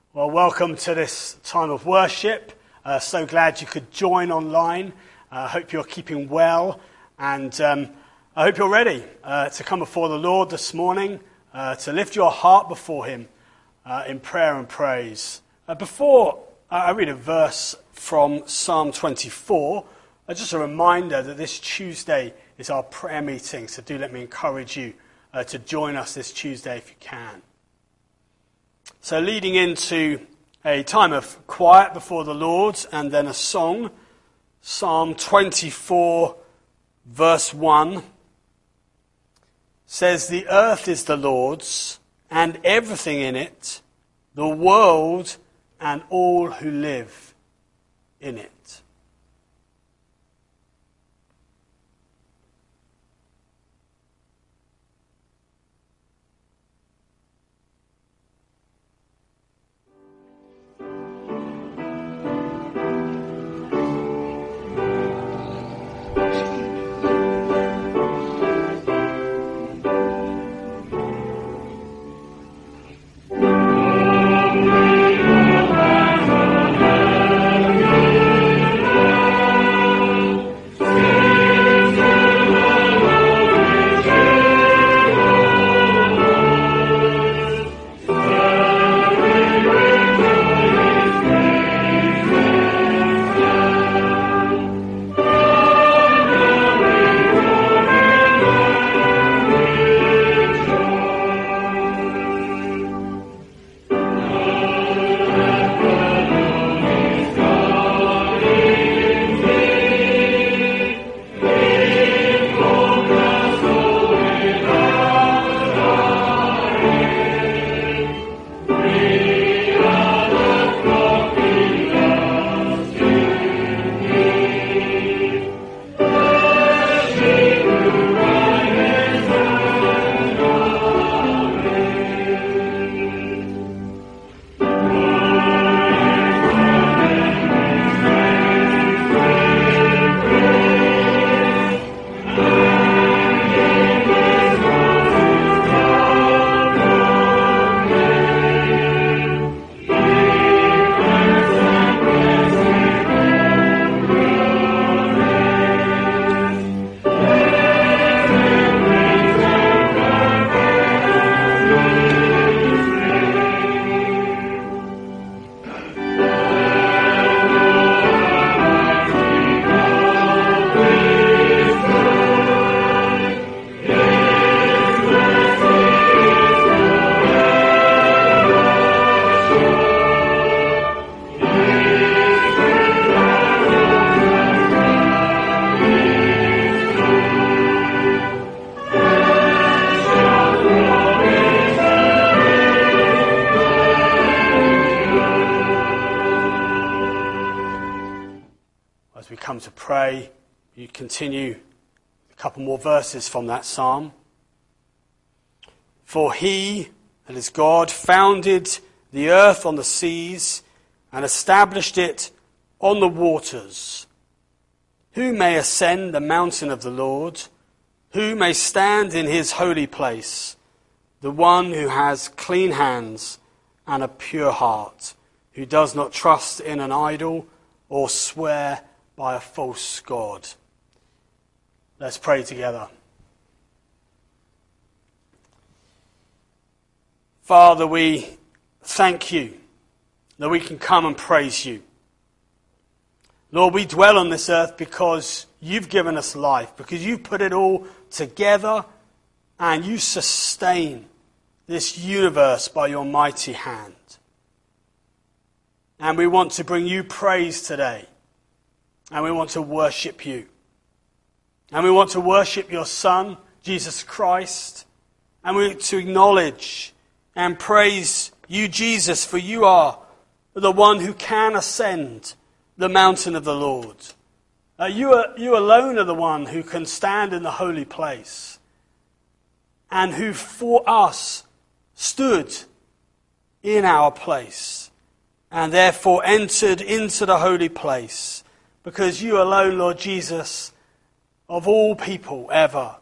Well, welcome to this time of worship. So glad you could join online. I hope you're keeping well, and I hope you're ready to come before the Lord this morning, to lift your heart before Him in prayer and praise. Before I read a verse from Psalm 24, just a reminder that this Tuesday is our prayer meeting, so do let me encourage you to join us this Tuesday if you can. So leading into a time of quiet before the Lord and then a song, Psalm 24 verse 1 says, "The earth is the Lord's and everything in it, the world and all who live in it." To pray, you continue a couple more verses from that psalm. "For He, that is God, founded the earth on the seas and established it on the waters. Who may ascend the mountain of the Lord? Who may stand in His holy place? The one who has clean hands and a pure heart, who does not trust in an idol or swear by a false god." Let's pray together. Father, we thank you that we can come and praise you. Lord, we dwell on this earth because you've given us life, because you've put it all together and you sustain this universe by your mighty hand. And we want to bring you praise today. And we want to worship you. And we want to worship your Son, Jesus Christ. And we want to acknowledge and praise you, Jesus, for you are the one who can ascend the mountain of the Lord. You alone are the one who can stand in the holy place. And who for us stood in our place. And therefore entered into the holy place. Because you alone, Lord Jesus, of all people ever,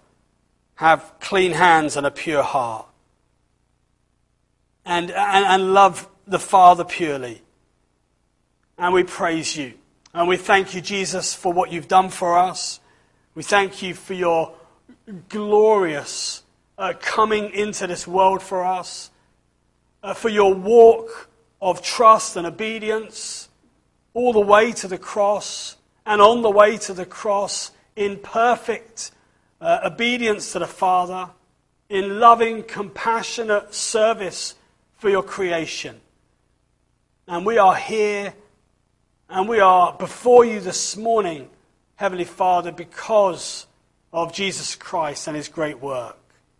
have clean hands and a pure heart. And love the Father purely. And we praise you. And we thank you, Jesus, for what you've done for us. We thank you for your glorious coming into this world for us, for your walk of trust and obedience all the way to the cross, and on the way to the cross in perfect obedience to the Father, in loving, compassionate service for your creation. And we are here and we are before you this morning, Heavenly Father, because of Jesus Christ and his great work.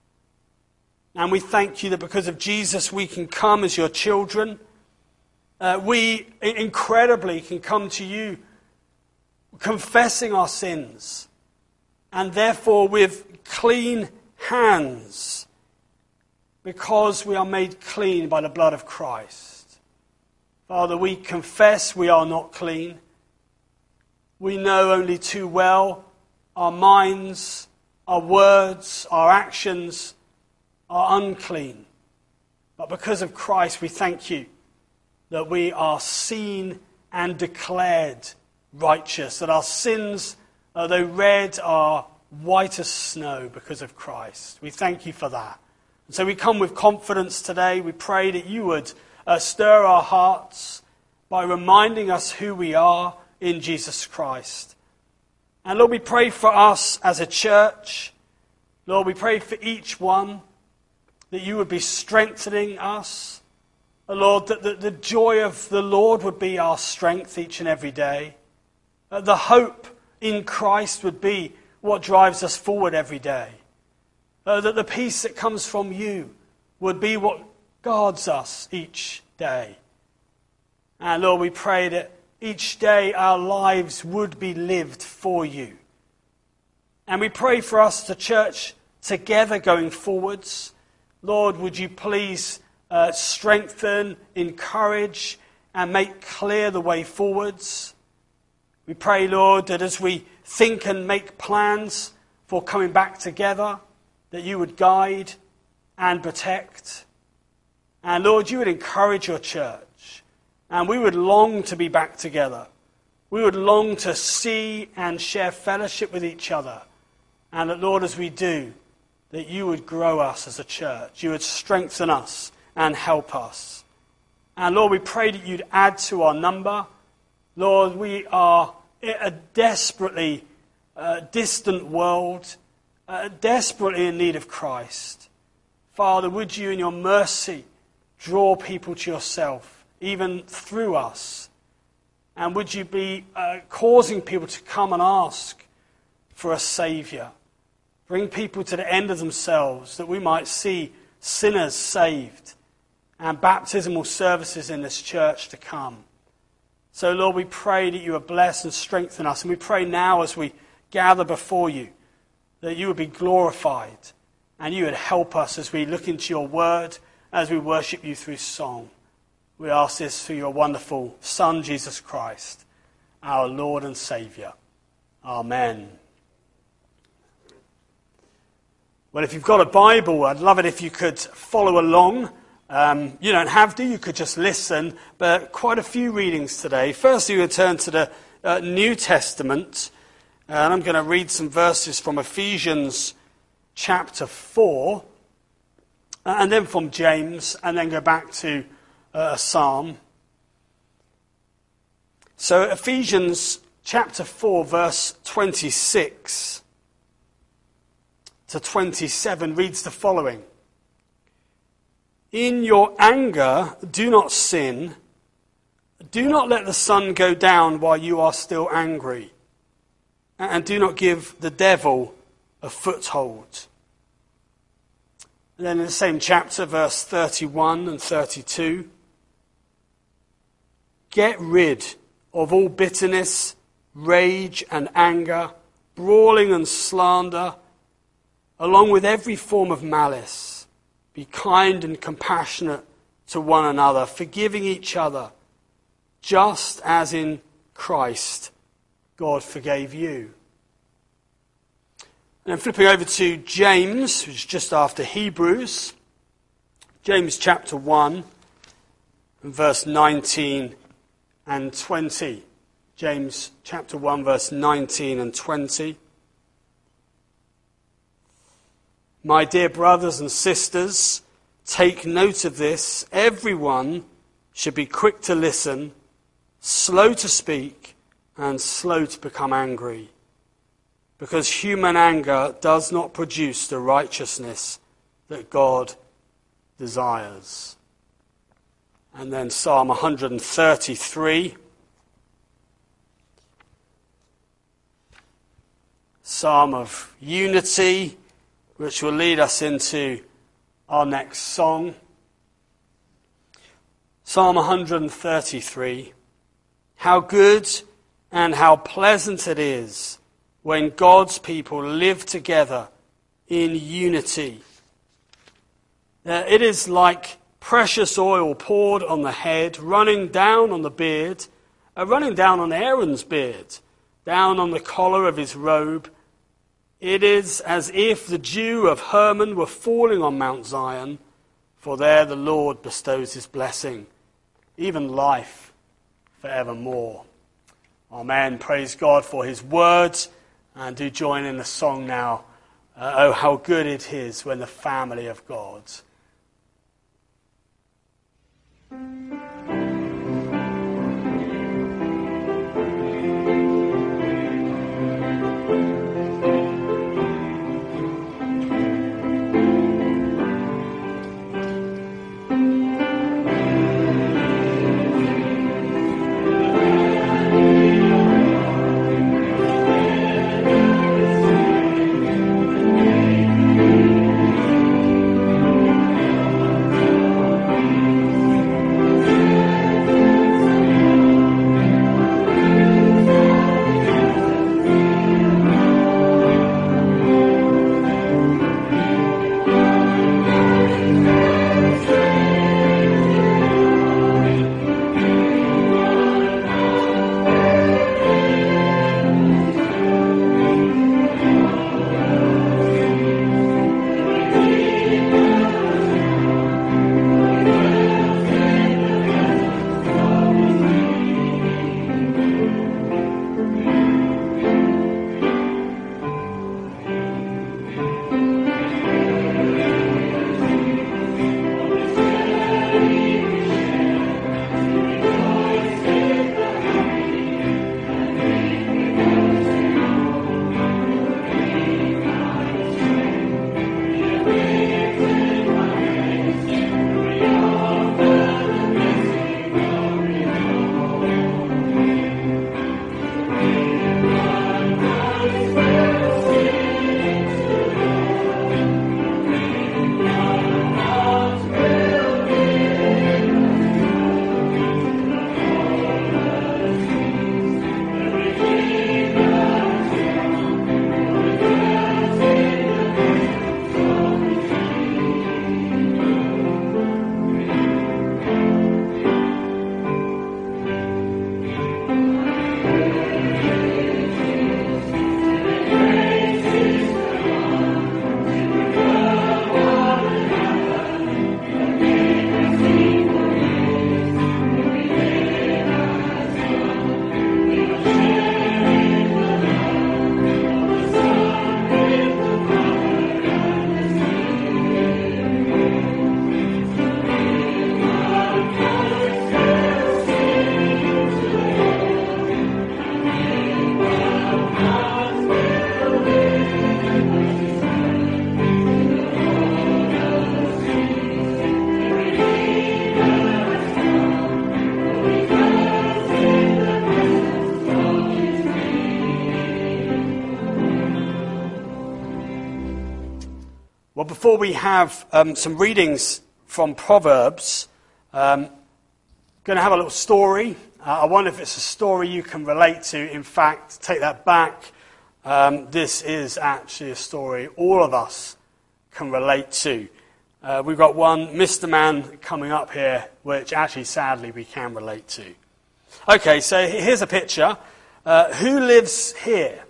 And we thank you that because of Jesus we can come as your children. We incredibly can come to you confessing our sins, and therefore with clean hands, because we are made clean by the blood of Christ. Father, we confess we are not clean. We know only too well our minds, our words, our actions are unclean. But because of Christ, we thank you that we are seen and declared righteous, that our sins, though red, are white as snow because of Christ. We thank you for that. And so we come with confidence today. We pray that you would stir our hearts by reminding us who we are in Jesus Christ. And Lord, we pray for us as a church. Lord, we pray for each one that you would be strengthening us. Lord, that the joy of the Lord would be our strength each and every day. The hope in Christ would be what drives us forward every day. That the peace that comes from you would be what guards us each day. And Lord, we pray that each day our lives would be lived for you. And we pray for us, the church, together going forwards. Lord, would you please strengthen, encourage, and make clear the way forwards. We pray, Lord, that as we think and make plans for coming back together, that you would guide and protect. And Lord, you would encourage your church. And we would long to be back together. We would long to see and share fellowship with each other. And that, Lord, as we do, that you would grow us as a church. You would strengthen us and help us. And Lord, we pray that you'd add to our number. Lord, we are a desperately distant world, desperately in need of Christ. Father, would you in your mercy draw people to yourself, even through us? And would you be causing people to come and ask for a Saviour? Bring people to the end of themselves, that we might see sinners saved and baptismal services in this church to come. So, Lord, we pray that you would bless and strengthen us. And we pray now as we gather before you that you would be glorified and you would help us as we look into your word, as we worship you through song. We ask this through your wonderful Son, Jesus Christ, our Lord and Saviour. Amen. Well, if you've got a Bible, I'd love it if you could follow along. You don't have to, you could just listen, but quite a few readings today. First, we will turn to the New Testament, and I'm going to read some verses from Ephesians chapter 4, and then from James, and then go back to a psalm. So Ephesians chapter 4, verse 26 to 27 reads the following. In your anger, do not sin. Do not let the sun go down while you are still angry. And do not give the devil a foothold. And then in the same chapter, verse 31 and 32. Get rid of all bitterness, rage and anger, brawling and slander, along with every form of malice. Be kind and compassionate to one another, forgiving each other, just as in Christ God forgave you. And then flipping over to James, which is just after Hebrews, James chapter 1, and verse 19 and 20. James chapter 1, verse 19 and 20. My dear brothers and sisters, take note of this. Everyone should be quick to listen, slow to speak, and slow to become angry, because human anger does not produce the righteousness that God desires. And then Psalm 133. Psalm of unity, which will lead us into our next song. Psalm 133. How good and how pleasant it is when God's people live together in unity. It is like precious oil poured on the head, running down on the beard, running down on Aaron's beard, down on the collar of his robe. It is as if the dew of Hermon were falling on Mount Zion, for there the Lord bestows his blessing, even life forevermore. Amen. Praise God for his words. And do join in the song now. Oh, how good it is when the family of God. Well, before we have some readings from Proverbs, going to have a little story. I wonder if it's a story you can relate to. In fact, take that back. This is actually a story all of us can relate to. We've got one Mr. Man coming up here, which actually, sadly, we can relate to. Okay, so here's a picture. Who lives here?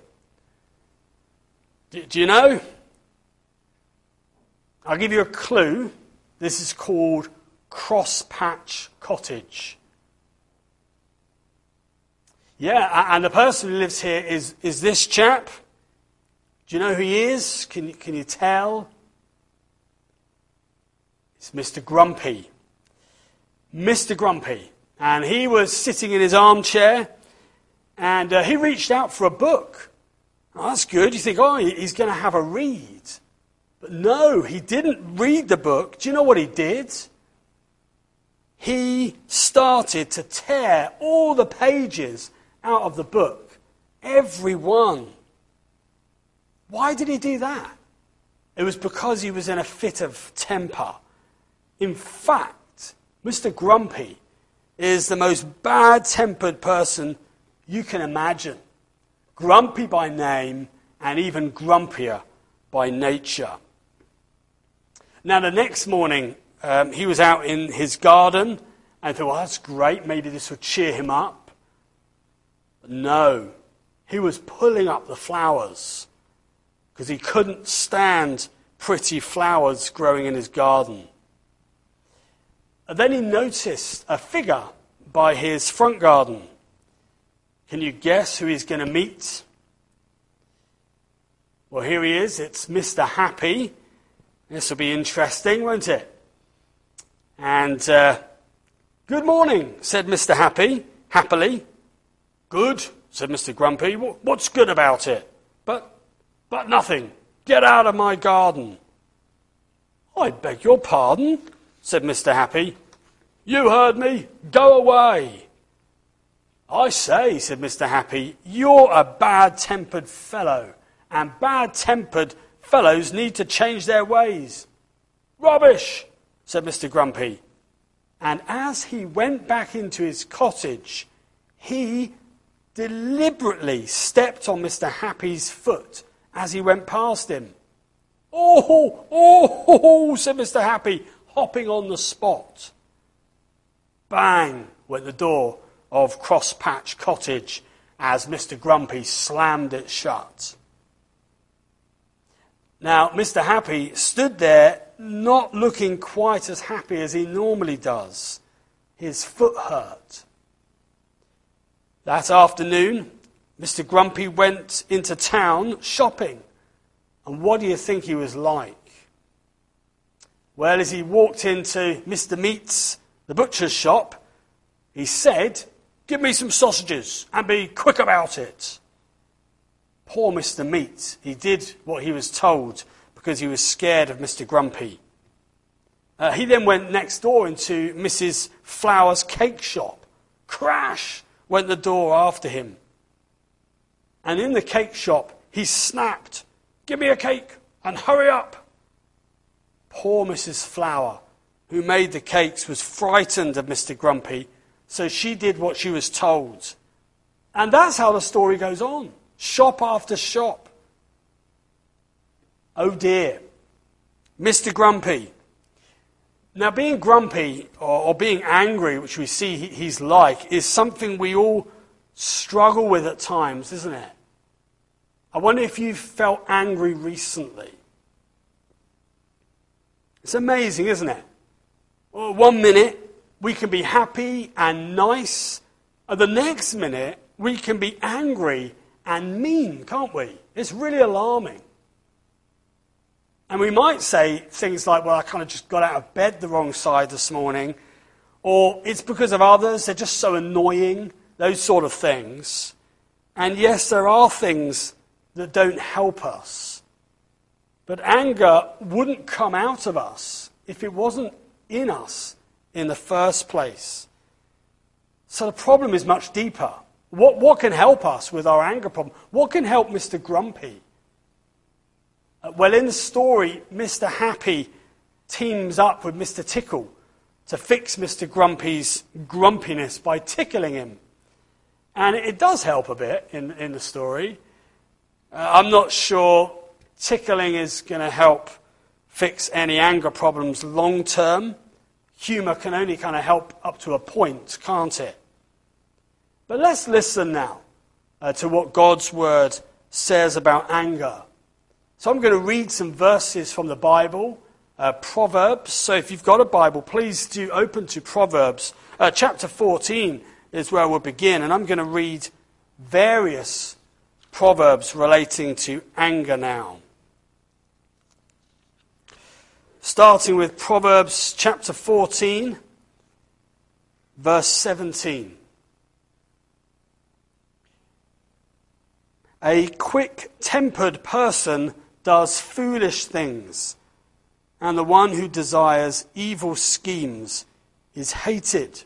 Do you know? I'll give you a clue. This is called Crosspatch Cottage. Yeah, and the person who lives here is this chap. Do you know who he is? Can you tell? It's Mr. Grumpy. Mr. Grumpy. And he was sitting in his armchair, and he reached out for a book. Oh, that's good. You think, he's going to have a read. But no, he didn't read the book. Do you know what he did? He started to tear all the pages out of the book. Every one. Why did he do that? It was because he was in a fit of temper. In fact, Mr. Grumpy is the most bad-tempered person you can imagine. Grumpy by name and even grumpier by nature. Now, the next morning, he was out in his garden and thought, well, that's great, maybe this will cheer him up. But no, he was pulling up the flowers because he couldn't stand pretty flowers growing in his garden. And then he noticed a figure by his front garden. Can you guess who he's going to meet? Well, here he is. It's Mr. Happy. This will be interesting, won't it? And, good morning, said Mr. Happy, happily. Good, said Mr. Grumpy. What's good about it? But nothing. Get out of my garden. I beg your pardon, said Mr. Happy. You heard me. Go away. I say, said Mr. Happy, you're a bad-tempered fellow, and bad-tempered fellows need to change their ways. Rubbish, said Mr. Grumpy. And as he went back into his cottage, he deliberately stepped on Mr. Happy's foot as he went past him. Oh, said Mr. Happy, hopping on the spot. Bang went the door of Crosspatch Cottage as Mr. Grumpy slammed it shut. Now, Mr. Happy stood there not looking quite as happy as he normally does. His foot hurt. That afternoon, Mr. Grumpy went into town shopping. And what do you think he was like? Well, as he walked into Mr. Meat's, the butcher's shop, he said, "Give me some sausages and be quick about it." Poor Mr. Meat, he did what he was told because he was scared of Mr. Grumpy. He then went next door into Mrs. Flower's cake shop. Crash went the door after him. And in the cake shop, he snapped, "Give me a cake and hurry up." Poor Mrs. Flower, who made the cakes, was frightened of Mr. Grumpy, so she did what she was told. And that's how the story goes on. Shop after shop. Oh dear. Mr. Grumpy. Now, being grumpy or being angry, which we see he's like, is something we all struggle with at times, isn't it? I wonder if you've felt angry recently. It's amazing, isn't it? Well, 1 minute we can be happy and nice, and the next minute we can be angry and mean, can't we? It's really alarming. And we might say things like, well, I kind of just got out of bed the wrong side this morning, or it's because of others, they're just so annoying, those sort of things. And yes, there are things that don't help us. But anger wouldn't come out of us if it wasn't in us in the first place. So the problem is much deeper. What can help us with our anger problem? What can help Mr. Grumpy? Well, in the story, Mr. Happy teams up with Mr. Tickle to fix Mr. Grumpy's grumpiness by tickling him. And it does help a bit in the story. I'm not sure tickling is going to help fix any anger problems long term. Humour can only kind of help up to a point, can't it? But let's listen now to what God's Word says about anger. So I'm going to read some verses from the Bible, Proverbs. So if you've got a Bible, please do open to Proverbs. Chapter 14 is where we'll begin, and I'm going to read various Proverbs relating to anger now. Starting with Proverbs chapter 14, verse 17. A quick-tempered person does foolish things, and the one who desires evil schemes is hated.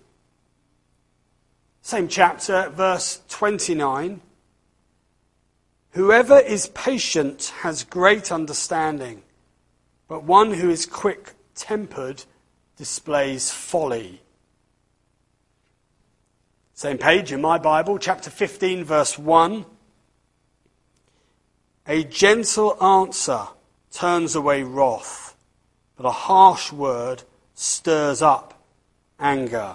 Same chapter, verse 29. Whoever is patient has great understanding, but one who is quick-tempered displays folly. Same page in my Bible, chapter 15, verse 1. A gentle answer turns away wrath, but a harsh word stirs up anger.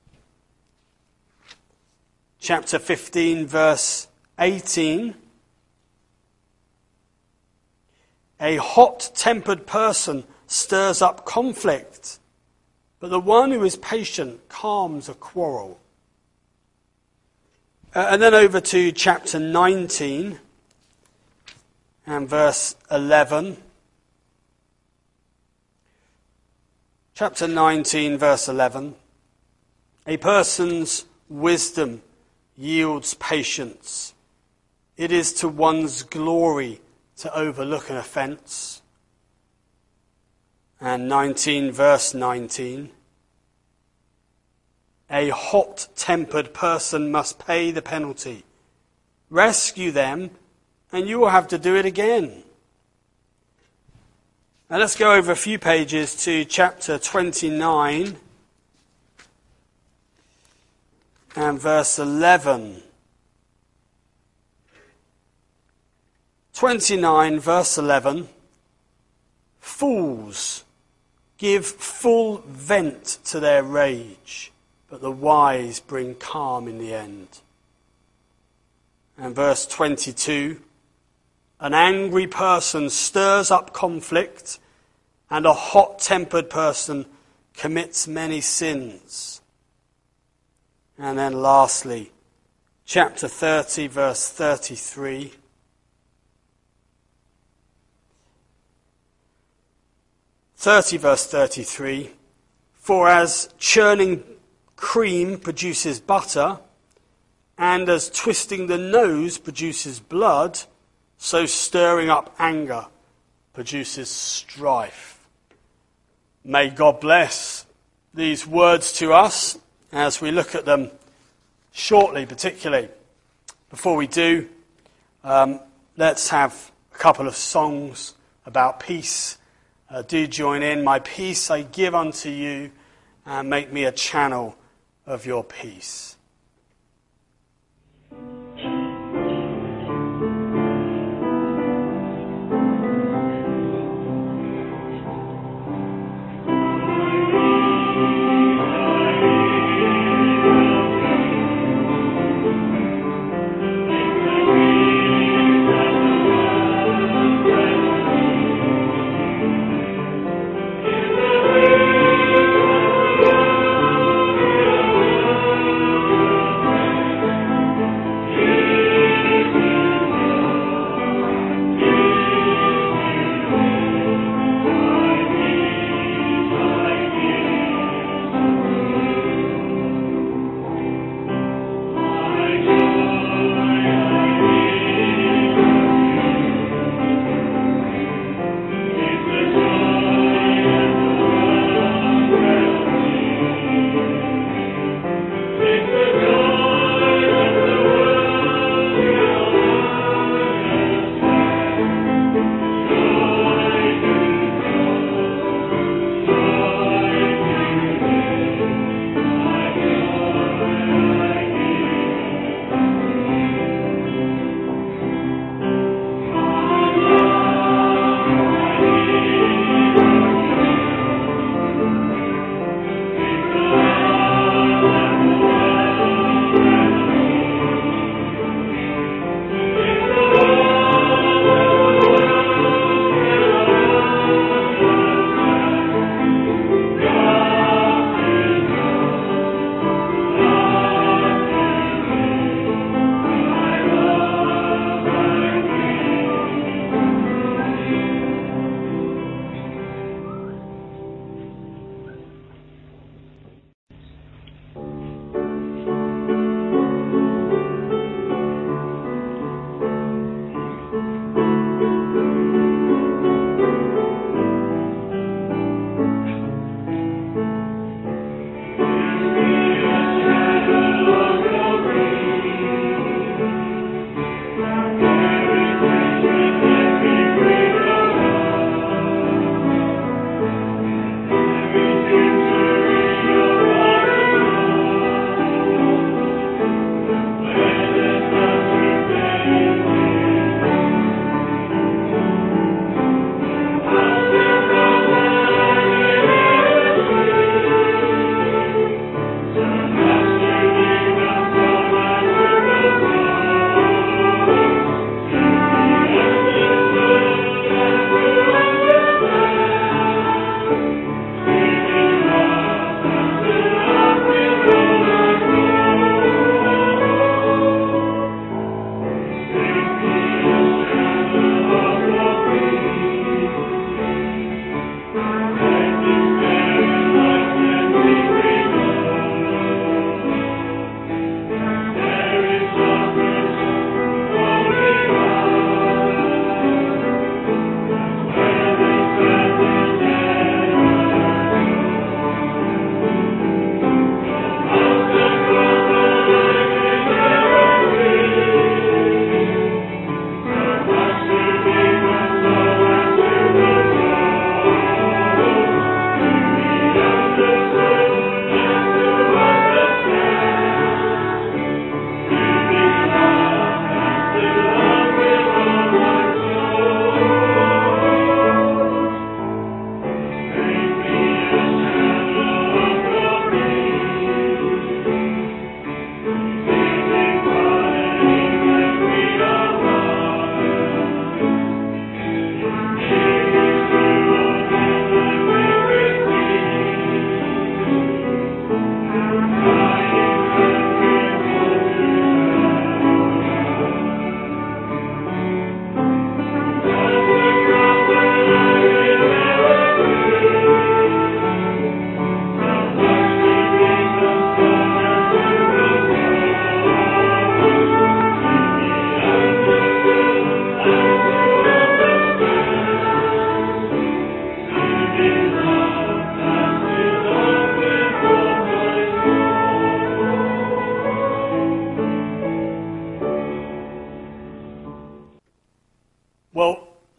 Chapter 15, verse 18. A hot-tempered person stirs up conflict, but the one who is patient calms a quarrel. And then over to chapter 19 and verse 11. Chapter 19, verse 11. A person's wisdom yields patience. It is to one's glory to overlook an offence. And 19, verse 19. A hot-tempered person must pay the penalty. Rescue them, and you will have to do it again. Now let's go over a few pages to chapter 29 and verse 11. 29, verse 11. Fools give full vent to their rage, but the wise bring calm in the end. And verse 22. An angry person stirs up conflict, and a hot-tempered person commits many sins. And then lastly, chapter 30, verse 33. 30, verse 33. For as churning cream produces butter, and as twisting the nose produces blood, so stirring up anger produces strife. May God bless these words to us as we look at them shortly, particularly. Before we do, let's have a couple of songs about peace. Do join in. My peace I give unto you, and make me a channel of your peace.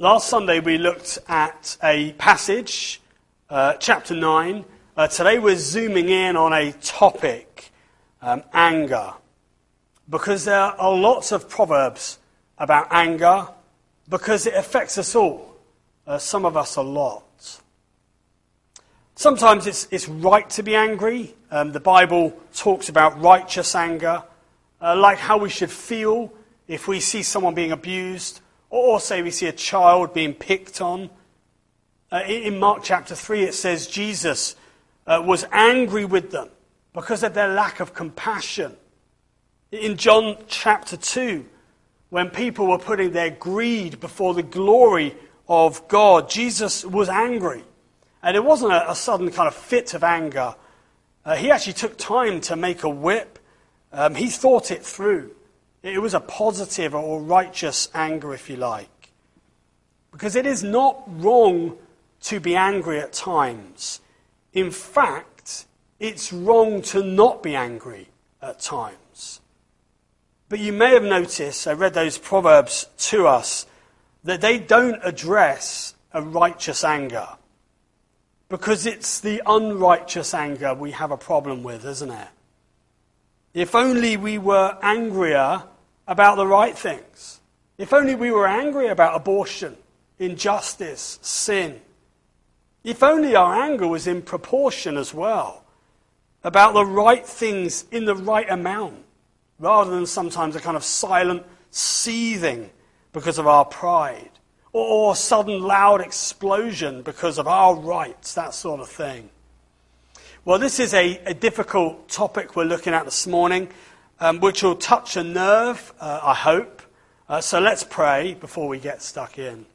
Last Sunday we looked at a passage, chapter 9. Today we're zooming in on a topic, anger. Because there are lots of proverbs about anger, because it affects us all, some of us a lot. Sometimes it's right to be angry. The Bible talks about righteous anger, like how we should feel if we see someone being abused, or say we see a child being picked on. In Mark chapter 3 it says Jesus was angry with them because of their lack of compassion. In John chapter 2, when people were putting their greed before the glory of God, Jesus was angry. And it wasn't a sudden kind of fit of anger. He actually took time to make a whip. He thought it through. It was a positive or righteous anger, if you like. Because it is not wrong to be angry at times. In fact, it's wrong to not be angry at times. But you may have noticed, I read those proverbs to us, that they don't address a righteous anger. Because it's the unrighteous anger we have a problem with, isn't it? If only we were angrier about the right things. If only we were angry about abortion, injustice, sin. If only our anger was in proportion as well, about the right things in the right amount, rather than sometimes a kind of silent seething because of our pride, or sudden loud explosion because of our rights, that sort of thing. Well, this is a difficult topic we're looking at this morning, which will touch a nerve, I hope. So let's pray before we get stuck in.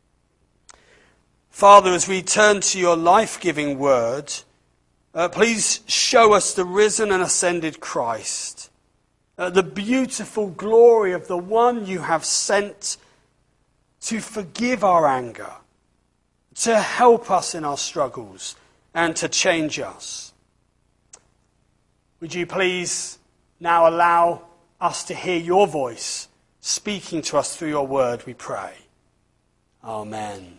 Father, as we turn to your life-giving word, please show us the risen and ascended Christ, the beautiful glory of the one you have sent to forgive our anger, to help us in our struggles, and to change us. Would you please now allow us to hear your voice speaking to us through your word, we pray. Amen.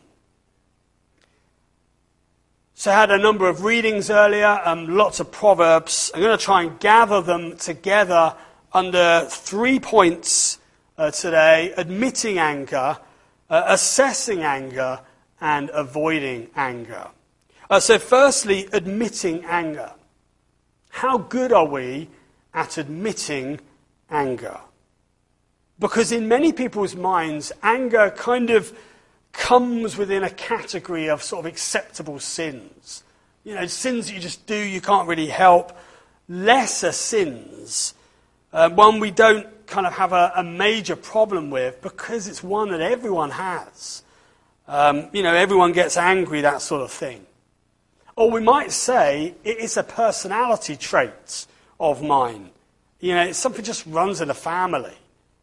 So I had a number of readings earlier, lots of proverbs. I'm going to try and gather them together under 3 points today: admitting anger, assessing anger, and avoiding anger. So firstly, admitting anger. How good are we at admitting anger? Because in many people's minds, anger kind of comes within a category of sort of acceptable sins. You know, sins that you just do, you can't really help. Lesser sins, one we don't kind of have a major problem with because it's one that everyone has. Everyone gets angry, that sort of thing. Or we might say it's a personality trait of mine. It's something that just runs in the family.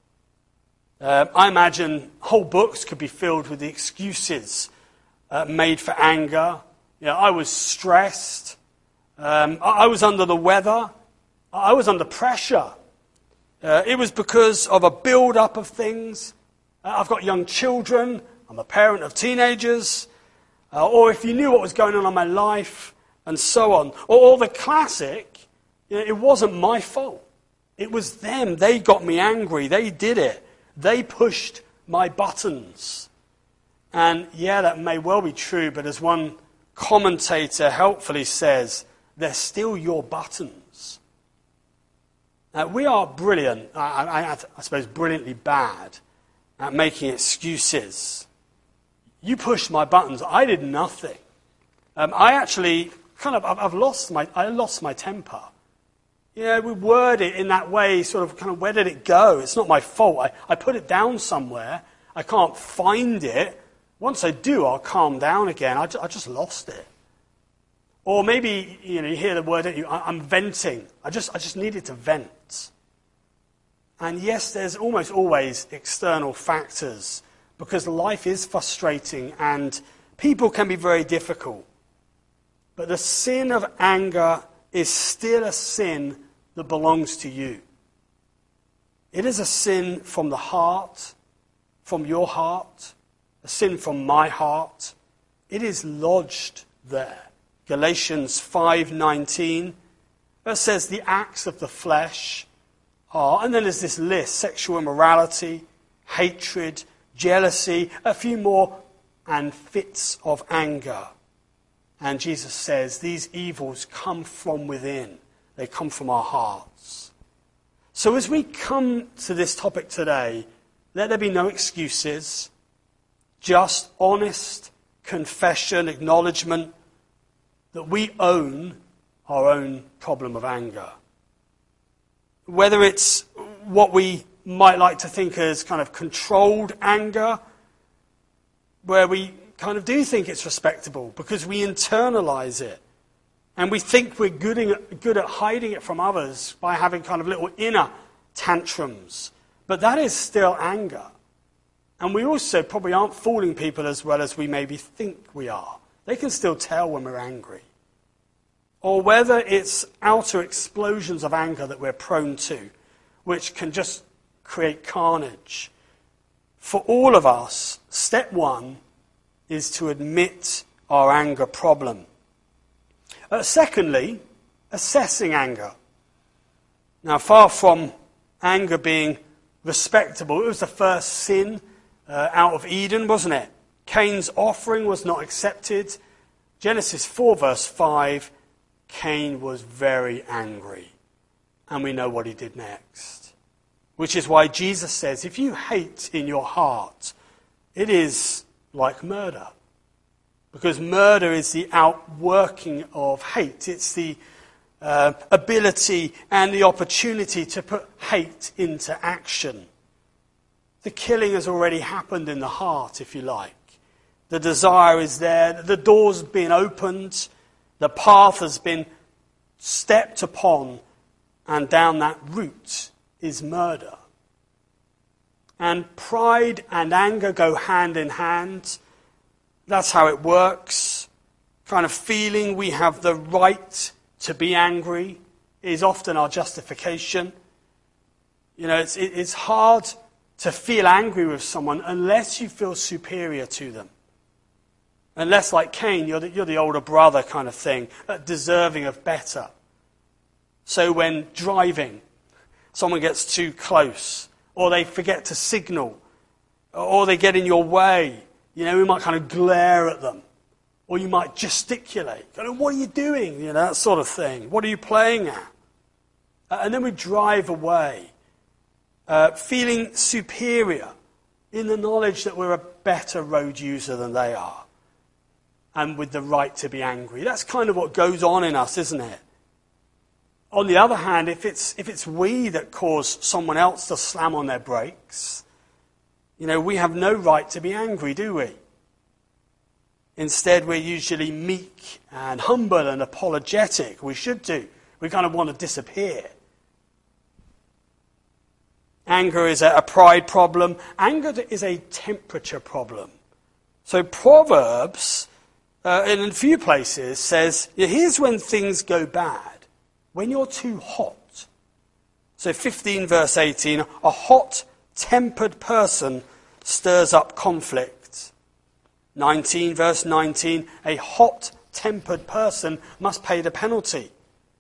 I imagine whole books could be filled with the excuses made for anger. I was stressed. I was under the weather. I was under pressure. It was because of a build-up of things. I've got young children. I'm a parent of teenagers. Or if you knew what was going on in my life, and so on. Or the classic, it wasn't my fault. It was them. They got me angry. They did it. They pushed my buttons. And yeah, that may well be true, but as one commentator helpfully says, they're still your buttons. We are brilliant, I suppose brilliantly bad, at making excuses. You pushed my buttons. I did nothing. I actually I lost my temper. We word it in that way, sort of kind of, where did it go? It's not my fault. I put it down somewhere. I can't find it. Once I do, I'll calm down again. I just lost it. Or maybe, you hear the word, I'm venting. I just needed to vent. And yes, there's almost always external factors, because life is frustrating and people can be very difficult. But the sin of anger is still a sin that belongs to you. It is a sin from the heart, from your heart. a sin from my heart, it is lodged there. Galatians 5:19, it says the acts of the flesh are, and then there's this list: sexual immorality, hatred, jealousy, a few more, and fits of anger. And Jesus says these evils come from within. They come from our hearts. So as we come to this topic today, let there be no excuses, just honest confession, acknowledgement that we own our own problem of anger. Whether it's what we might like to think as kind of controlled anger, where we kind of do think it's respectable because we internalize it. And we think we're good at hiding it from others by having kind of little inner tantrums. But that is still anger. And we also probably aren't fooling people as well as we maybe think we are. They can still tell when we're angry. Or whether it's outer explosions of anger that we're prone to, which can just create carnage. For all of us, step one is to admit our anger problem. Secondly, assessing anger. Now, far from anger being respectable, it was the first sin out of Eden, wasn't it? Cain's offering was not accepted. Genesis 4 verse 5, Cain was very angry. And we know what he did next. Which is why Jesus says, if you hate in your heart, it is like murder. Because murder is the outworking of hate. It's the ability and the opportunity to put hate into action. The killing has already happened in the heart, if you like. The desire is there. The door's been opened. The path has been stepped upon. And down that route is murder. And pride and anger go hand in hand. That's how it works. Kind of feeling we have the right to be angry is often our justification. You know, it's hard to feel angry with someone unless you feel superior to them. Unless, like Cain, you're the older brother kind of thing, deserving of better. So when driving, someone gets too close, or they forget to signal, or they get in your way, you know, we might kind of glare at them. Or you might gesticulate. What are you doing? You know, that sort of thing. What are you playing at? And then we drive away, feeling superior in the knowledge that we're a better road user than they are. And with the right to be angry. That's kind of what goes on in us, isn't it? On the other hand, if it's we that cause someone else to slam on their brakes, you know, we have no right to be angry, do we? Instead, we're usually meek and humble and apologetic. We should do. We kind of want to disappear. Anger is a pride problem. Anger is a temperature problem. So Proverbs, in a few places, says, here's when things go bad. When you're too hot. So 15 verse 18, a hot-tempered person stirs up conflict. 19 verse 19, a hot-tempered person must pay the penalty.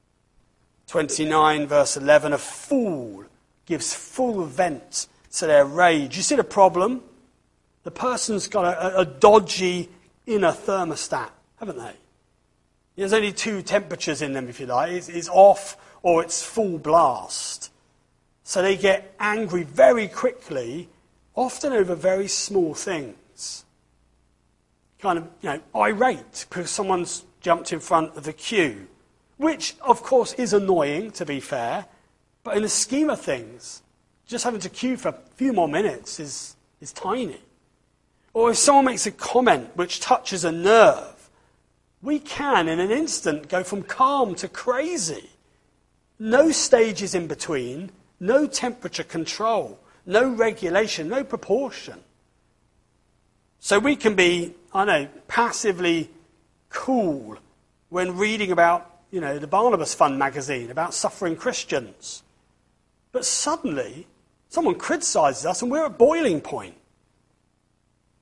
29 verse 11, a fool gives full vent to their rage. You see the problem? The person's got a dodgy inner thermostat, haven't they? There's only two temperatures in them, if you like. It's off or it's full blast. So they get angry very quickly, often over very small things. Kind of, you know, irate because someone's jumped in front of the queue, which, of course, is annoying, to be fair. But in the scheme of things, just having to queue for a few more minutes is tiny. Or if someone makes a comment which touches a nerve, we can, in an instant, go from calm to crazy. No stages in between, no temperature control, no regulation, no proportion. So we can be, passively cool when reading about, the Barnabas Fund magazine, about suffering Christians. But suddenly, someone criticises us and we're at boiling point.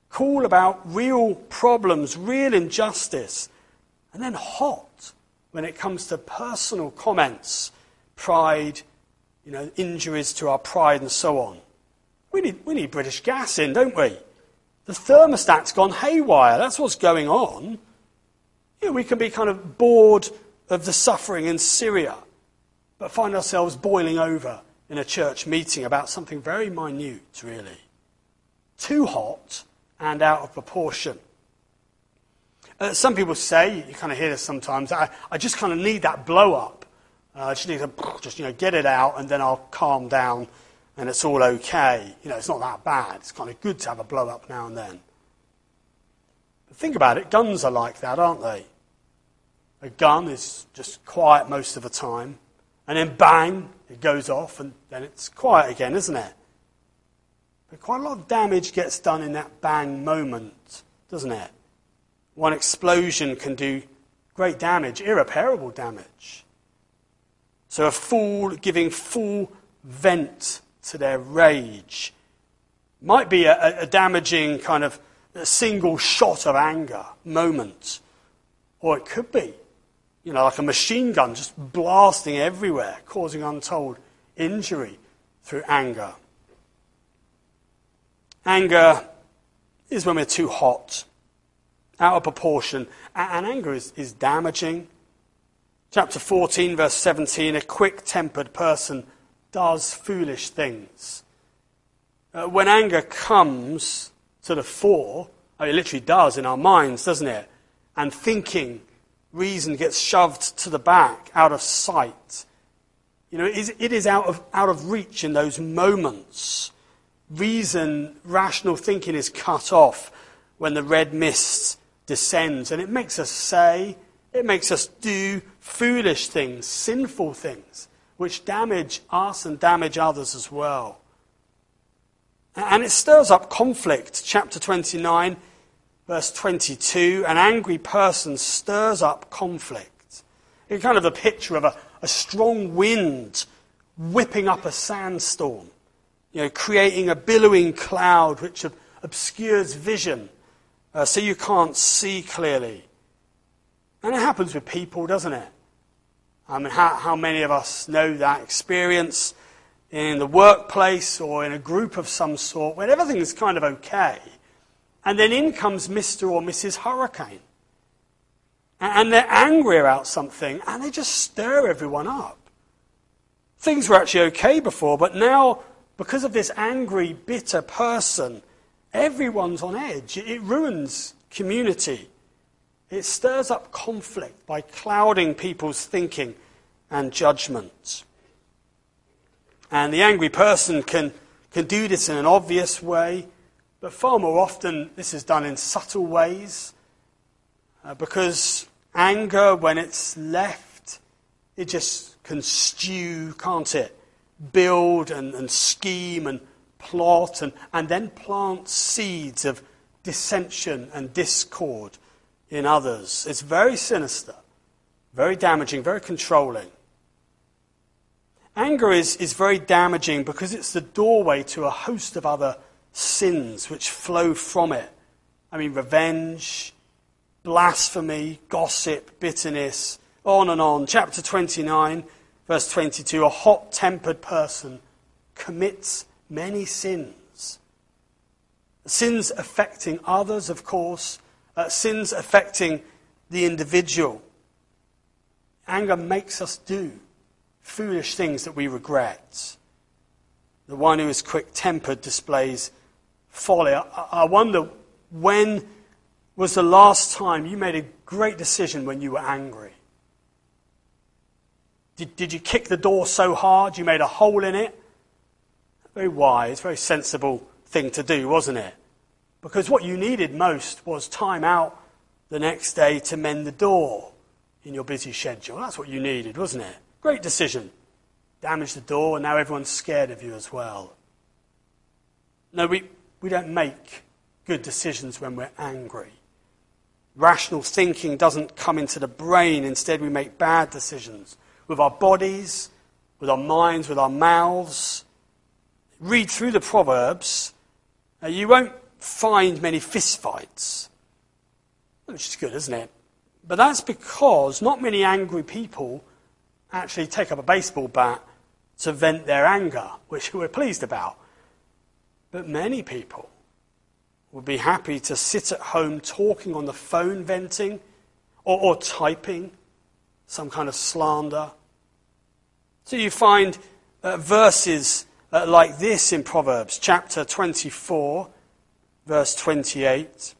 cool about real problems, real injustice, and then hot when it comes to personal comments, pride, injuries to our pride and so on. We need British Gas in, don't we? The thermostat's gone haywire. That's what's going on. We can be kind of bored of the suffering in Syria, but find ourselves boiling over in a church meeting about something very minute, really. Too hot and out of proportion. Some people say, you kind of hear this sometimes, I just kind of need that blow up. I just need to get it out and then I'll calm down and it's all okay. It's not that bad. It's kind of good to have a blow up now and then. But think about it, guns are like that, aren't they? A gun is just quiet most of the time, and then bang, it goes off, and then it's quiet again, isn't it? But quite a lot of damage gets done in that bang moment, doesn't it? One explosion can do great damage, irreparable damage. So a fool giving full vent to their rage might be a damaging kind of a single shot of anger moment, or it could be like a machine gun just blasting everywhere, causing untold injury through anger. Anger is when we're too hot, out of proportion, and anger is damaging. Chapter 14, verse 17, a quick-tempered person does foolish things. When anger comes to the fore, it literally does in our minds, doesn't it? And thinking, reason gets shoved to the back, out of sight. It is out of reach in those moments. Reason, rational thinking is cut off when the red mist descends. And it makes us say, it makes us do foolish things, sinful things, which damage us and damage others as well. And it stirs up conflict. Chapter 29, verse 22, an angry person stirs up conflict. It's kind of a picture of a strong wind whipping up a sandstorm, creating a billowing cloud which obscures vision so you can't see clearly. And it happens with people, doesn't it? I mean, how many of us know that experience in the workplace or in a group of some sort when everything is kind of okay, and then in comes Mr. or Mrs. Hurricane. And they're angry about something, and they just stir everyone up. Things were actually okay before, but now, because of this angry, bitter person, everyone's on edge. It ruins community. It stirs up conflict by clouding people's thinking and judgment. And the angry person can do this in an obvious way, but far more often this is done in subtle ways. Because anger, when it's left, it just can stew, can't it? Build and scheme and plot and then plant seeds of dissension and discord in others. It's very sinister, very damaging, very controlling. Anger is very damaging because it's the doorway to a host of other sins which flow from it. I mean, revenge, blasphemy, gossip, bitterness, on and on. Chapter 29, verse 22, a hot-tempered person commits many sins. Sins affecting others, of course, sins affecting the individual. Anger makes us do foolish things that we regret. The one who is quick-tempered displays folly. I wonder, when was the last time you made a great decision when you were angry? Did you kick the door so hard you made a hole in it? Very wise, very sensible thing to do, wasn't it? Because what you needed most was time out the next day to mend the door in your busy schedule. That's what you needed, wasn't it? Great decision. Damage the door, and now everyone's scared of you as well. No, we don't make good decisions when we're angry. Rational thinking doesn't come into the brain. Instead, we make bad decisions with our bodies, with our minds, with our mouths. Read through the Proverbs. You won't find many fistfights, which is good, isn't it? But that's because not many angry people actually take up a baseball bat to vent their anger, which we're pleased about. But many people would be happy to sit at home talking on the phone, venting, or typing some kind of slander. So you find verses like this in Proverbs, chapter 24, verse 28.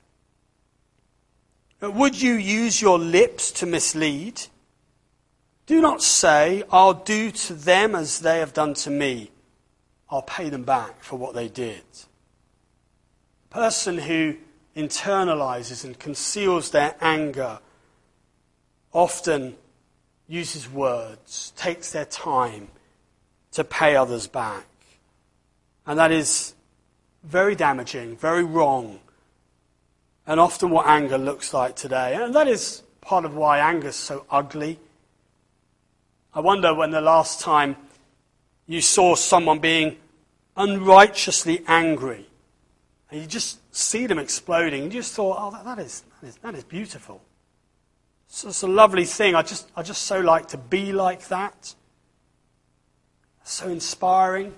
Would you use your lips to mislead? Do not say, I'll do to them as they have done to me. I'll pay them back for what they did. A person who internalizes and conceals their anger often uses words, takes their time to pay others back. And that is very damaging, very wrong, and often what anger looks like today. And that is part of why anger is so ugly. I wonder when the last time you saw someone being unrighteously angry, and you just see them exploding, and you just thought, oh, that is beautiful. So it's a lovely thing. I just so like to be like that. So inspiring.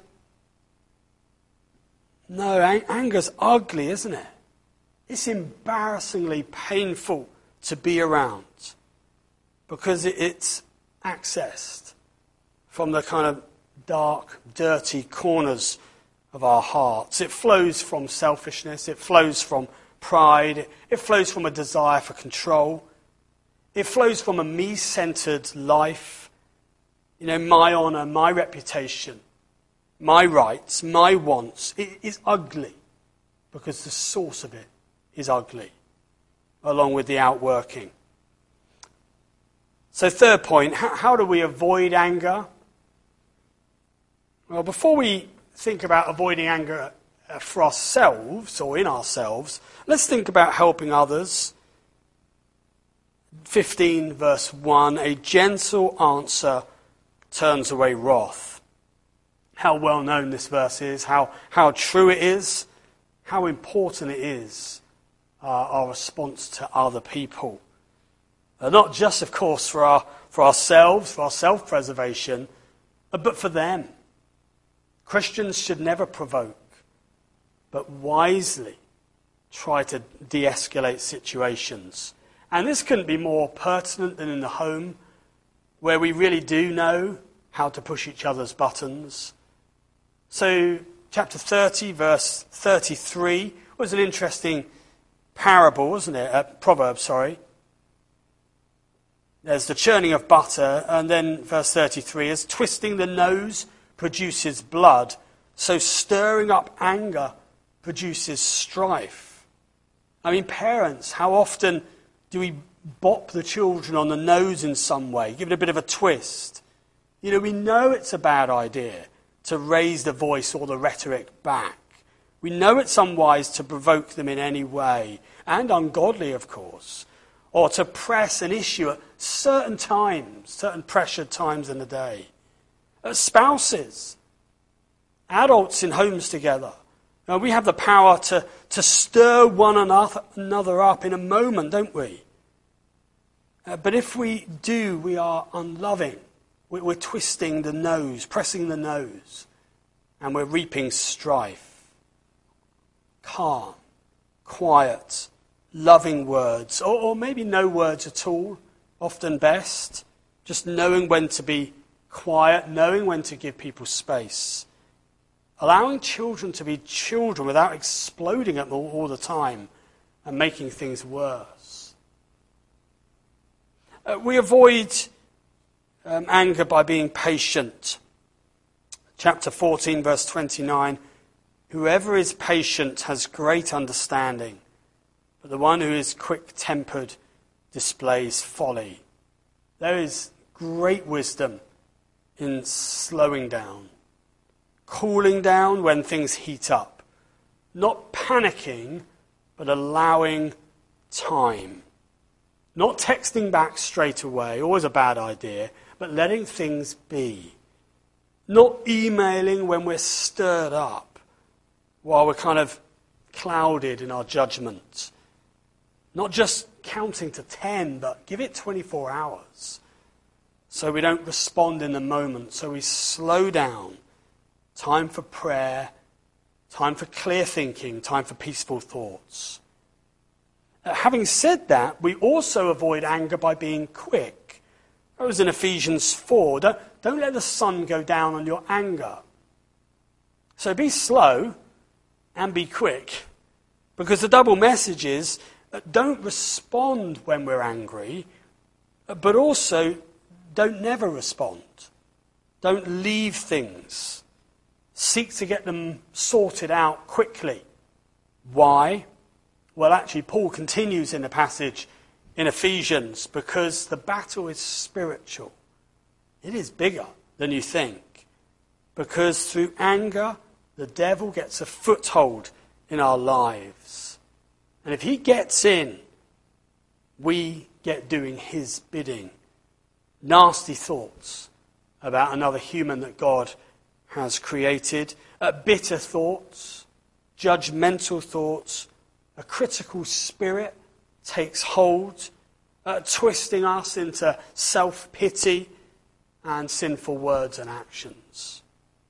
No, anger's ugly, isn't it? It's embarrassingly painful to be around because it's accessed from the kind of dark, dirty corners of our hearts. It flows from selfishness. It flows from pride. It flows from a desire for control. It flows from a me-centered life. You know, my honor, my reputation, my rights, my wants. It is ugly because the source of it is ugly, along with the outworking. So third point, how do we avoid anger? Well, before we think about avoiding anger for ourselves or in ourselves, let's think about helping others. 15 verse 1, a gentle answer turns away wrath. How well known this verse is, how true it is, how important it is, our response to other people. Not just, of course, for ourselves, for our self-preservation, but for them. Christians should never provoke, but wisely try to de-escalate situations. And this couldn't be more pertinent than in the home, where we really do know how to push each other's buttons. So, chapter 30, verse 33, was an interesting parable, wasn't it? Proverb, sorry. There's the churning of butter, and then verse 33, as twisting the nose produces blood, so stirring up anger produces strife. I mean, parents, how often do we bop the children on the nose in some way, give it a bit of a twist? You know, we know it's a bad idea to raise the voice or the rhetoric back. We know it's unwise to provoke them in any way, and ungodly, of course, or to press an issue at certain times, certain pressured times in the day. Spouses, adults in homes together, we have the power to stir one another up in a moment, don't we? But if we do, we are unloving. We're twisting the nose, pressing the nose, and we're reaping strife. Calm, quiet, loving words, or maybe no words at all, often best. Just knowing when to be quiet, knowing when to give people space. Allowing children to be children without exploding at them all the time and making things worse. We avoid anger by being patient. Chapter 14, verse 29, whoever is patient has great understanding, but the one who is quick-tempered displays folly. There is great wisdom in slowing down, cooling down when things heat up, not panicking, but allowing time. Not texting back straight away, always a bad idea, but letting things be. Not emailing when we're stirred up, while we're kind of clouded in our judgment. Not just counting to 10, but give it 24 hours. So we don't respond in the moment. So we slow down. Time for prayer, time for clear thinking, time for peaceful thoughts. Having said that, we also avoid anger by being quick. That was in Ephesians 4. Don't let the sun go down on your anger. So be slow and be quick. Because the double message is, don't respond when we're angry, but also don't never respond. Don't leave things. Seek to get them sorted out quickly. Why? Well, actually, Paul continues in the passage in Ephesians, because the battle is spiritual. It is bigger than you think. Because through anger, the devil gets a foothold in our lives. And if he gets in, we get doing his bidding. Nasty thoughts about another human that God has created, bitter thoughts, judgmental thoughts, a critical spirit takes hold, twisting us into self-pity and sinful words and actions.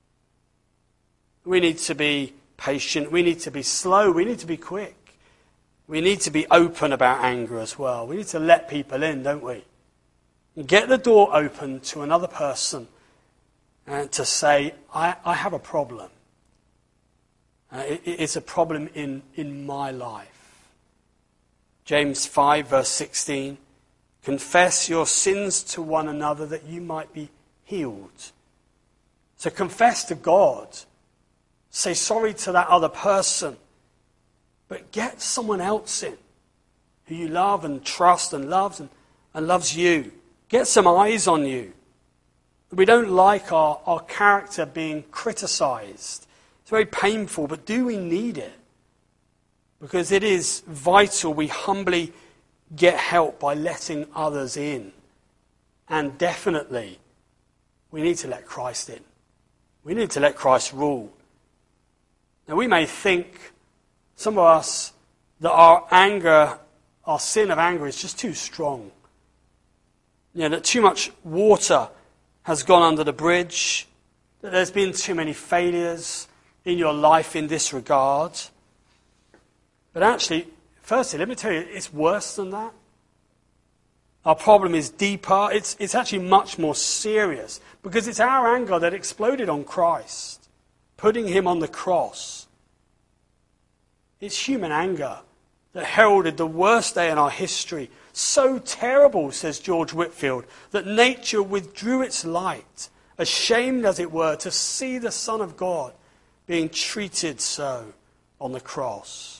We need to be patient, we need to be slow, we need to be quick. We need to be open about anger as well. We need to let people in, don't we? And get the door open to another person and to say, I have a problem. It's a problem in my life. James 5 verse 16, confess your sins to one another that you might be healed. So confess to God. Say sorry to that other person. But get someone else in who you love and trust and loves and loves you. Get some eyes on you. We don't like our character being criticized. It's very painful, but do we need it? Because it is vital we humbly get help by letting others in. And definitely, we need to let Christ in. We need to let Christ rule. Now we may think, some of us, that our anger, our sin of anger is just too strong. You know, that too much water has gone under the bridge, that there's been too many failures in your life in this regard. But actually, firstly, let me tell you, it's worse than that. Our problem is deeper. It's actually much more serious, because it's our anger that exploded on Christ, putting him on the cross. It's human anger that heralded the worst day in our history. So terrible, says George Whitefield, that nature withdrew its light, ashamed as it were, to see the Son of God being treated so on the cross.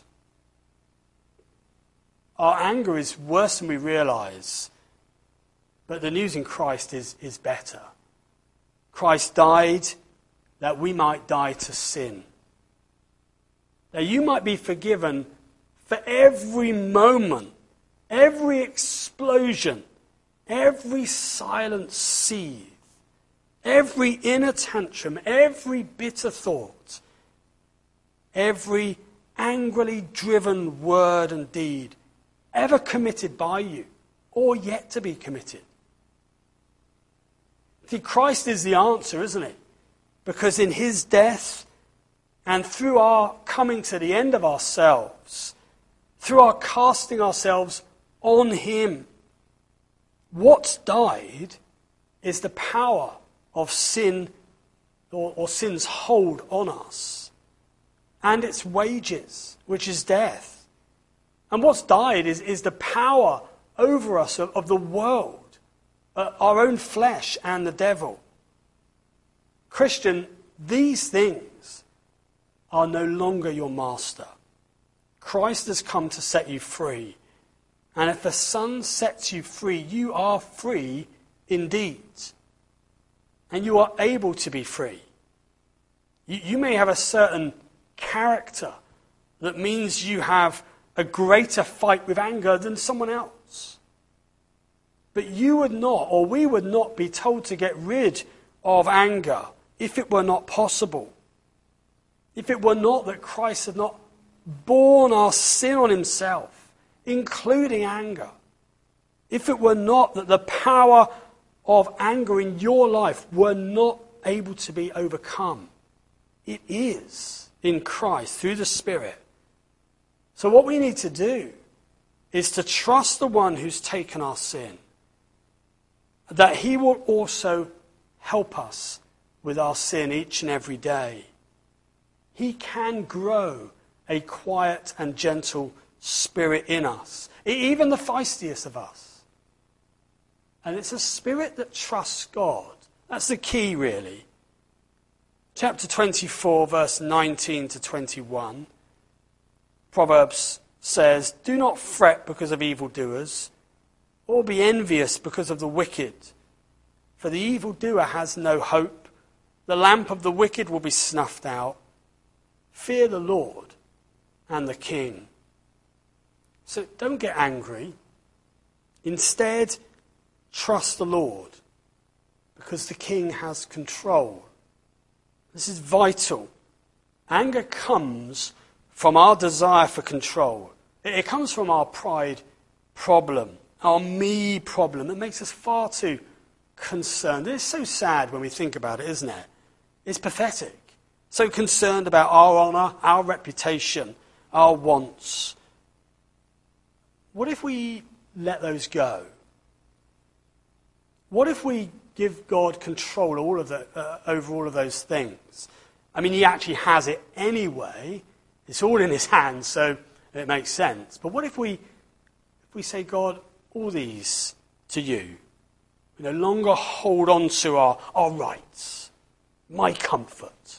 Our anger is worse than we realize, but the news in Christ is better. Christ died that we might die to sin. That you might be forgiven for every moment, every explosion, every silent seethe, every inner tantrum, every bitter thought, every angrily driven word and deed ever committed by you or yet to be committed. See, Christ is the answer, isn't it? Because in his death, and through our coming to the end of ourselves, through our casting ourselves on him, what's died is the power of sin or sin's hold on us and its wages, which is death. And what's died is the power over us of the world, our own flesh and the devil. Christian, these things are no longer your master. Christ has come to set you free. And if the Son sets you free, you are free indeed. And you are able to be free. You may have a certain character that means you have a greater fight with anger than someone else. But you would not, or we would not be told to get rid of anger if it were not possible. If it were not that Christ had not borne our sin on himself, including anger. If it were not that the power of anger in your life were not able to be overcome, it is in Christ through the Spirit. So what we need to do is to trust the one who's taken our sin, that he will also help us with our sin each and every day. He can grow a quiet and gentle spirit in us, even the feistiest of us. And it's a spirit that trusts God. That's the key, really. Chapter 24, verse 19 to 21. Proverbs says, "Do not fret because of evildoers, or be envious because of the wicked. For the evildoer has no hope. The lamp of the wicked will be snuffed out. Fear the Lord and the King." So don't get angry. Instead, trust the Lord, because the King has control. This is vital. Anger comes from our desire for control. It comes from our pride problem, our me problem. It makes us far too concerned. It's so sad when we think about it, isn't it? It's pathetic. So concerned about our honour, our reputation, our wants. What if we let those go? What if we give God control over all of those things? I mean, he actually has it anyway. It's all in his hands, so it makes sense. But what if we say, God, all these to you? We no longer hold on to our rights, my comfort.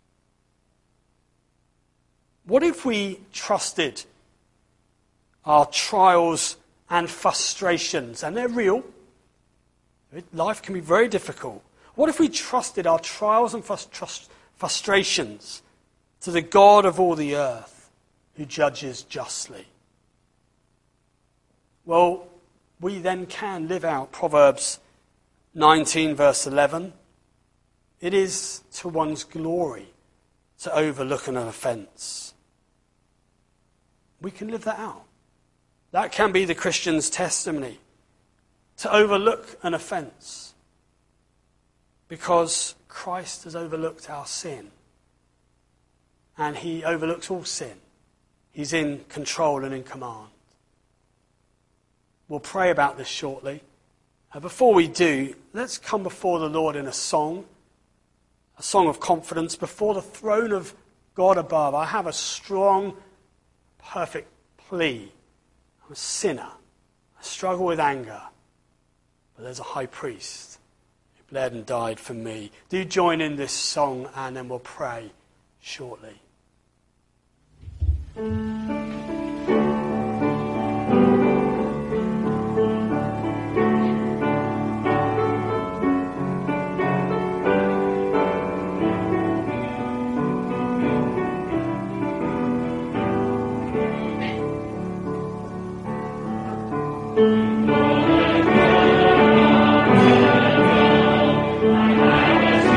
What if we trusted our trials and frustrations, and they're real? Life can be very difficult. What if we trusted our trials and frustrations to the God of all the earth, who judges justly? Well, we then can live out Proverbs 19, verse 11. It is to one's glory to overlook an offence. We can live that out. That can be the Christian's testimony, to overlook an offence, because Christ has overlooked our sin, and he overlooks all sin. He's in control and in command. We'll pray about this shortly. Before we do, let's come before the Lord in a song of confidence, before the throne of God above. I have a strong, perfect plea. I'm a sinner. I struggle with anger. But there's a high priest who bled and died for me. Do join in this song, and then we'll pray shortly.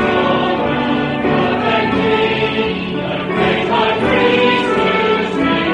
Great high priest, whose name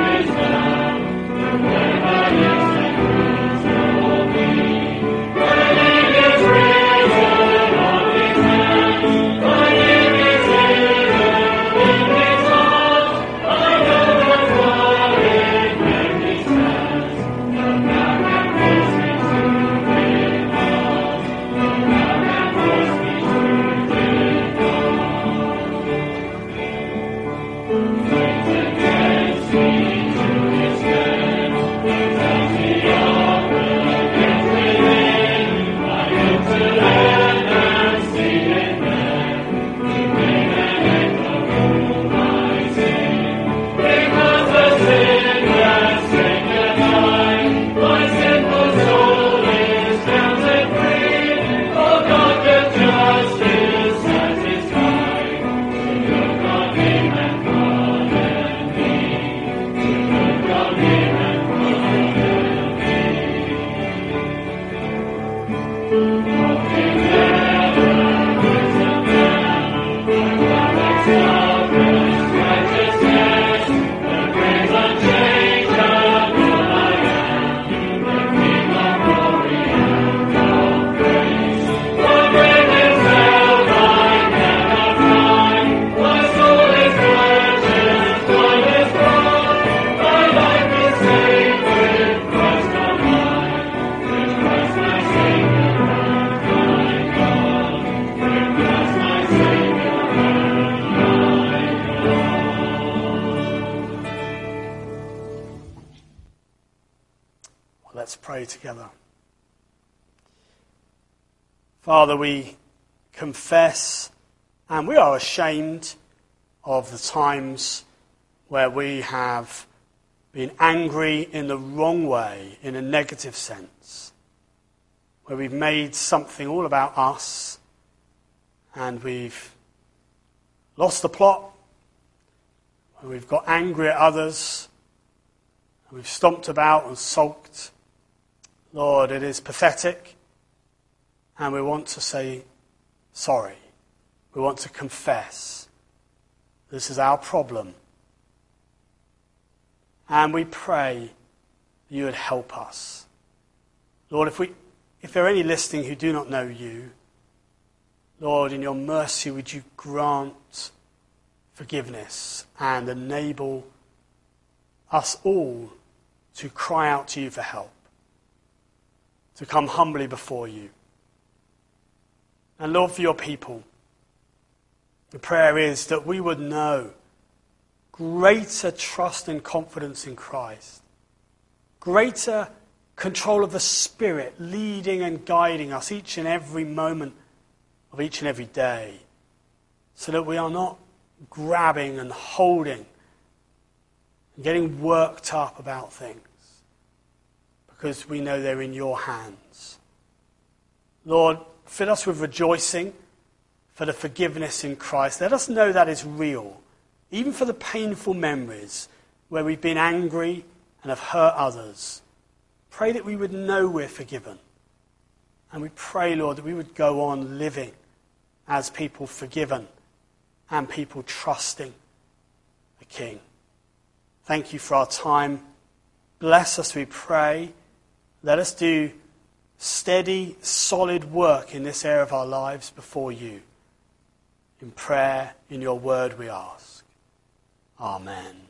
pray together. Father, we confess and we are ashamed of the times where we have been angry in the wrong way, in a negative sense, where we've made something all about us and we've lost the plot, where we've got angry at others, and we've stomped about and sulked. Lord, it is pathetic, and we want to say sorry. We want to confess this is our problem. And we pray that you would help us. Lord, if there are any listening who do not know you, Lord, in your mercy, would you grant forgiveness and enable us all to cry out to you for help, to come humbly before you. And Lord, for your people, the prayer is that we would know greater trust and confidence in Christ, greater control of the Spirit leading and guiding us each and every moment of each and every day, so that we are not grabbing and holding and getting worked up about things, because we know they're in your hands. Lord, fill us with rejoicing for the forgiveness in Christ. Let us know that is real, even for the painful memories where we've been angry and have hurt others. Pray that we would know we're forgiven. And we pray, Lord, that we would go on living as people forgiven and people trusting the King. Thank you for our time. Bless us, we pray. Let us do steady, solid work in this area of our lives before you. In prayer, in your word we ask. Amen.